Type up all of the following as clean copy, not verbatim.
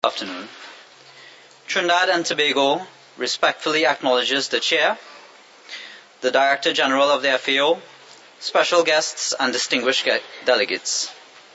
afternoon. Trinidad and Tobago respectfully acknowledges the Chair, the Director General of the FAO, special guests and distinguished delegates.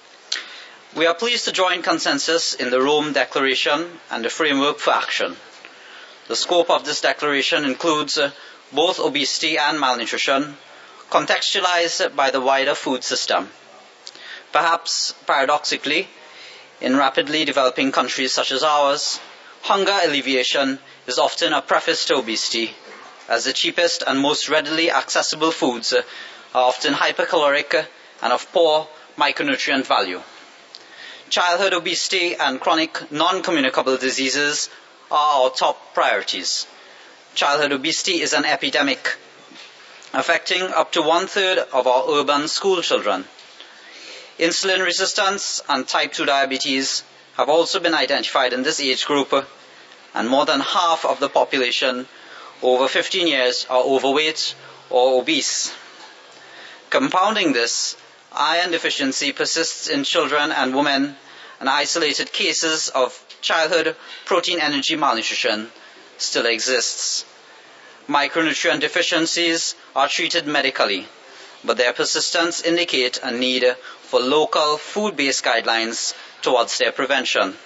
We are pleased to join consensus in the Rome Declaration and the framework for action. The scope of this declaration includes both obesity and malnutrition, contextualized by the wider food system. Perhaps paradoxically, in rapidly developing countries such as ours, hunger alleviation is often a preface to obesity, as the cheapest and most readily accessible foods are often hypercaloric and of poor micronutrient value. Childhood obesity and chronic non-communicable diseases are our top priorities. Childhood obesity is an epidemic, affecting up to 1/3 of our urban school children. Insulin resistance and type 2 diabetes have also been identified in this age group, and more than half of the population over 15 years are overweight or obese. Compounding this, iron deficiency persists in children and women, and isolated cases of childhood protein energy malnutrition still exists. Micronutrient deficiencies are treated medically, but their persistence indicates a need for local food-based guidelines towards their prevention.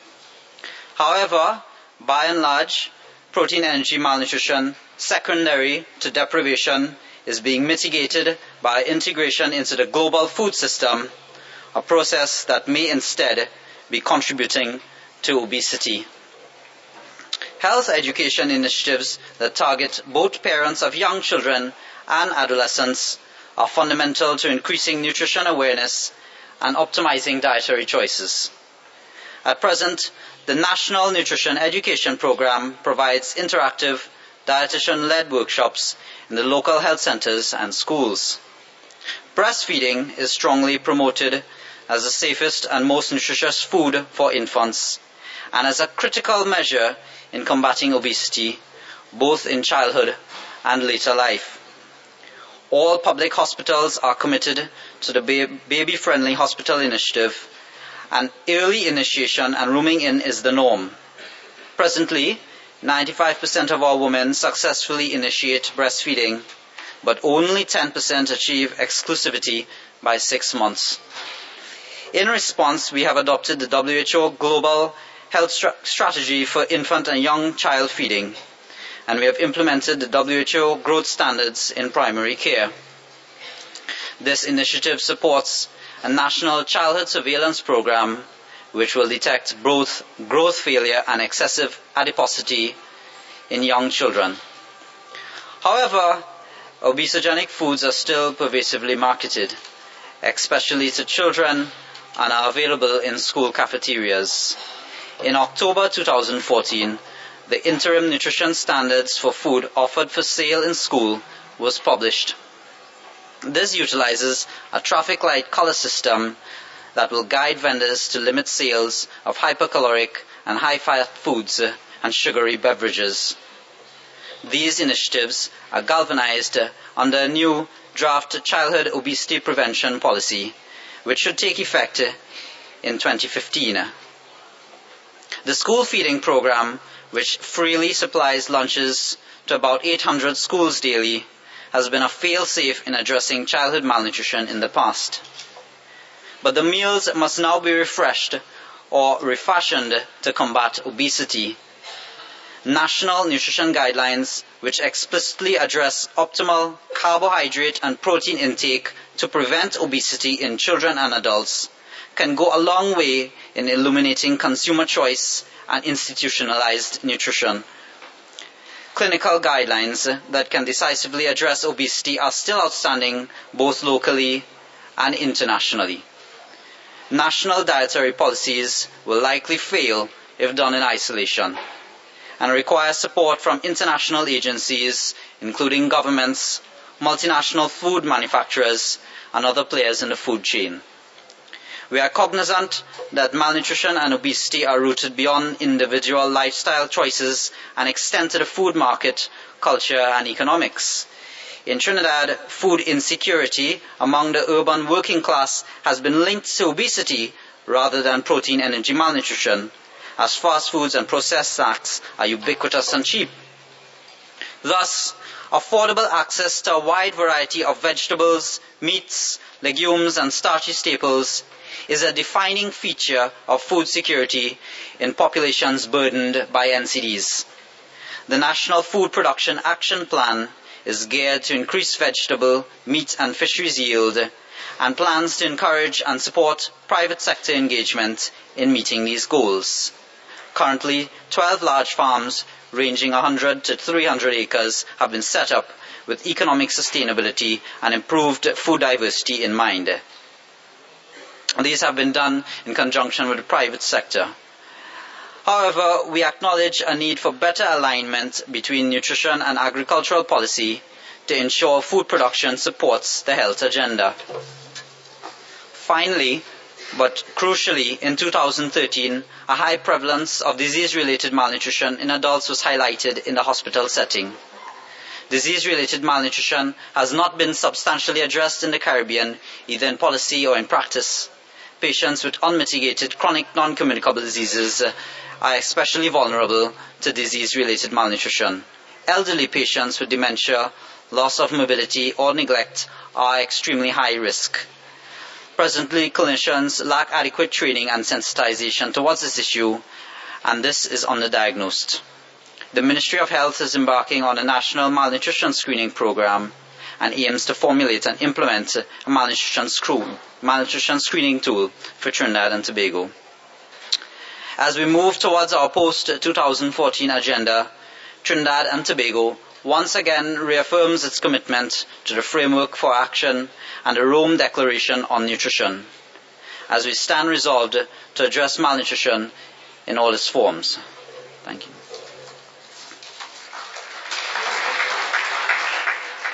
However, by and large, protein energy malnutrition secondary to deprivation is being mitigated by integration into the global food system, a process that may instead be contributing to obesity. Health education initiatives that target both parents of young children and adolescents are fundamental to increasing nutrition awareness and optimizing dietary choices. At present, the National Nutrition Education Program provides interactive, dietitian-led workshops in the local health centers and schools. Breastfeeding is strongly promoted as the safest and most nutritious food for infants, and as a critical measure in combating obesity, both in childhood and later life. All public hospitals are committed to the Baby-Friendly Hospital Initiative, and early initiation and rooming in is the norm. Presently, 95% of our women successfully initiate breastfeeding, but only 10% achieve exclusivity by 6 months. In response, we have adopted the WHO Global Health Strategy for Infant and Young Child Feeding, and we have implemented the WHO growth standards in primary care. This initiative supports a national childhood surveillance program which will detect both growth failure and excessive adiposity in young children. However, obesogenic foods are still pervasively marketed, especially to children, and are available in school cafeterias. In October 2014, the interim nutrition standards for food offered for sale in school was published. This utilizes a traffic light color system that will guide vendors to limit sales of hypercaloric and high-fat foods and sugary beverages. These initiatives are galvanized under a new draft childhood obesity prevention policy, which should take effect in 2015. The school feeding program, which freely supplies lunches to about 800 schools daily, has been a fail-safe in addressing childhood malnutrition in the past. But the meals must now be refreshed or refashioned to combat obesity. National nutrition guidelines, which explicitly address optimal carbohydrate and protein intake to prevent obesity in children and adults, can go a long way in illuminating consumer choice and institutionalized nutrition. Clinical guidelines that can decisively address obesity are still outstanding both locally and internationally. National dietary policies will likely fail if done in isolation, and require support from international agencies, including governments, multinational food manufacturers, and other players in the food chain. We are cognizant that malnutrition and obesity are rooted beyond individual lifestyle choices and extend to the food market, culture, and economics. In Trinidad, food insecurity among the urban working class has been linked to obesity rather than protein energy malnutrition, as fast foods and processed snacks are ubiquitous and cheap. Thus, affordable access to a wide variety of vegetables, meats, legumes, and starchy staples is a defining feature of food security in populations burdened by NCDs. The National Food Production Action Plan is geared to increase vegetable, meat, and fisheries yield, and plans to encourage and support private sector engagement in meeting these goals. Currently, 12 large farms ranging 100 to 300 acres have been set up with economic sustainability and improved food diversity in mind. These have been done in conjunction with the private sector. However, we acknowledge a need for better alignment between nutrition and agricultural policy to ensure food production supports the health agenda. Finally, but crucially, in 2013, a high prevalence of disease-related malnutrition in adults was highlighted in the hospital setting. Disease-related malnutrition has not been substantially addressed in the Caribbean, either in policy or in practice. Patients with unmitigated chronic non-communicable diseases are especially vulnerable to disease-related malnutrition. Elderly patients with dementia, loss of mobility, or neglect are extremely high risk. Presently, clinicians lack adequate training and sensitization towards this issue, and this is underdiagnosed. The Ministry of Health is embarking on a national malnutrition screening program and aims to formulate and implement a malnutrition screening tool for Trinidad and Tobago. As we move towards our post-2014 agenda, Trinidad and Tobago once again reaffirms its commitment to the Framework for Action and the Rome Declaration on Nutrition, as we stand resolved to address malnutrition in all its forms. Thank you.